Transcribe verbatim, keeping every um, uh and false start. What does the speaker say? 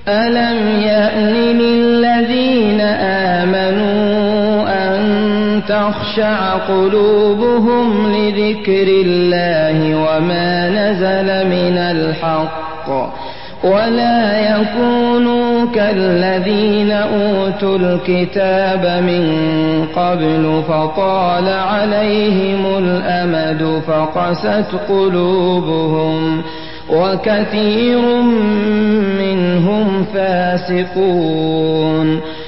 ألم يأن للذين آمنوا أن تخشع قلوبهم لذكر الله وما نزل من الحق ولا يكونوا كالذين أوتوا الكتاب من قبل فطال عليهم الأمد فقست قلوبهم وكثير منهم فاسقون